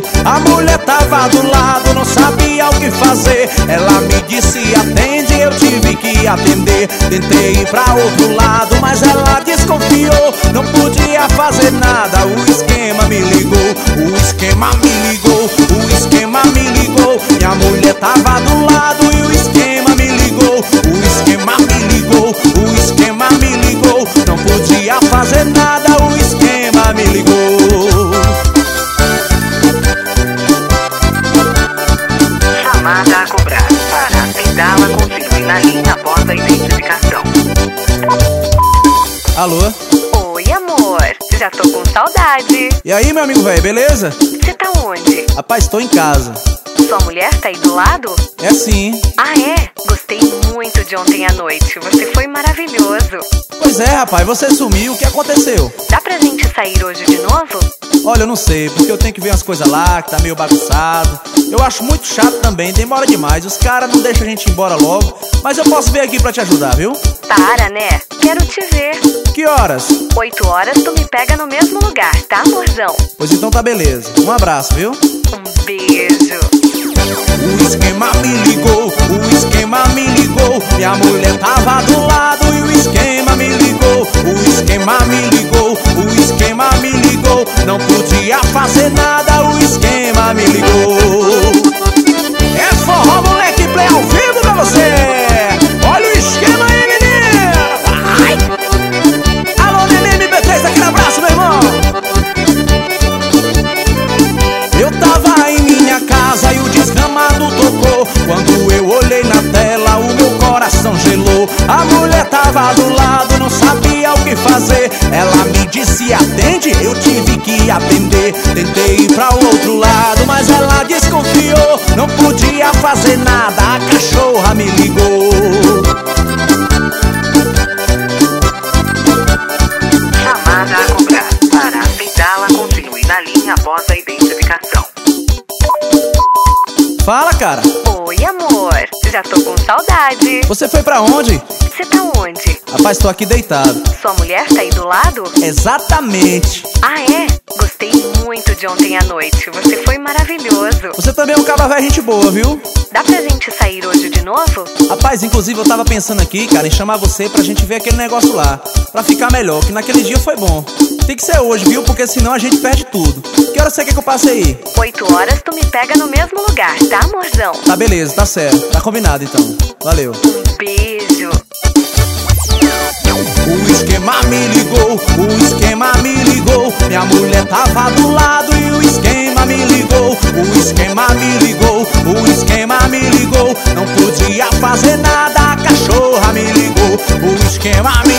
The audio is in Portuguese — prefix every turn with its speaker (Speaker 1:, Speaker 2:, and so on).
Speaker 1: A mulher tava do lado, não sabia o que fazer. Ela me disse atende, eu tive que atender. Tentei ir pra outro lado, mas ela desconfiou. Não podia fazer nada, o esquema me ligou. O esquema me ligou, o esquema me ligou. Minha mulher tava do lado e o esquema me ligou. O esquema me ligou, o esquema me ligou. Não podia fazer nada, o esquema me ligou.
Speaker 2: Chamada a cobrar. Para atendê-la, continue na linha após a identificação.
Speaker 1: Alô?
Speaker 2: Oi, amor. Já tô com saudade.
Speaker 1: E aí, meu amigo velho, beleza?
Speaker 2: Você tá onde?
Speaker 1: Rapaz, tô em casa.
Speaker 2: Sua mulher tá aí do lado?
Speaker 1: É sim.
Speaker 2: Ah, é? Gostei muito de ontem à noite. Você foi maravilhoso.
Speaker 1: Pois é, rapaz, você sumiu, o que aconteceu?
Speaker 2: Dá pra gente sair hoje de novo?
Speaker 1: Olha, eu não sei, porque eu tenho que ver umas coisas lá, que tá meio bagunçado. Eu acho muito chato também, demora demais. Os caras não deixam a gente ir embora logo. Mas eu posso vir aqui pra te ajudar, viu?
Speaker 2: Para, né? Quero te ver.
Speaker 1: Que horas?
Speaker 2: 8 horas tu me pega no mesmo lugar, tá, amorzão?
Speaker 1: Pois então tá beleza. Um abraço, viu?
Speaker 2: Um beijo.
Speaker 1: O esquema me ligou, o esquema me ligou. Minha mulher tava do lado e o esquema me ligou. O esquema me ligou, o esquema me ligou. Não podia fazer nada, o esquema me ligou. É forró, moleque, play ao vivo pra você. Olha o esquema aí, menino. Vai! Alô, Nenê MP3, aquele abraço, meu irmão. Eu tava em minha casa e o desgramado tocou. Quando eu olhei na tela, o meu coração gelou. A mulher tava do lado, não sabia o que fazer. Ela me disse atende, eu tive que atender. Tentei ir pra outro lado, mas ela desconfiou. Não podia fazer nada, a cachorra me ligou.
Speaker 2: Chamada a cobrar. Para atendê-la, continue na linha após a identificação.
Speaker 1: Fala, cara.
Speaker 2: Oi, amor. Já tô com saudade.
Speaker 1: Você foi pra onde?
Speaker 2: Você tá onde?
Speaker 1: Rapaz, tô aqui deitado.
Speaker 2: Sua mulher tá aí do lado?
Speaker 1: Exatamente.
Speaker 2: Ah, é? Gostei muito de ontem à noite. Você foi maravilhoso.
Speaker 1: Você também é um cara velho, gente boa, viu?
Speaker 2: Dá pra gente sair hoje de novo?
Speaker 1: Rapaz, inclusive eu tava pensando aqui, cara, em chamar você pra gente ver aquele negócio lá. Pra ficar melhor, que naquele dia foi bom. Tem que ser hoje, viu? Porque senão a gente perde tudo. Que hora você quer que eu passe aí?
Speaker 2: 8 horas tu me pega no mesmo lugar, tá, amorzão?
Speaker 1: Tá beleza, tá certo. Tá combinado então. Valeu.
Speaker 2: Um beijo.
Speaker 1: O esquema me ligou, o esquema me ligou. Minha mulher tava do lado e o esquema me ligou. O esquema me ligou, o esquema me ligou. Não podia fazer nada, a cachorra me ligou. O esquema me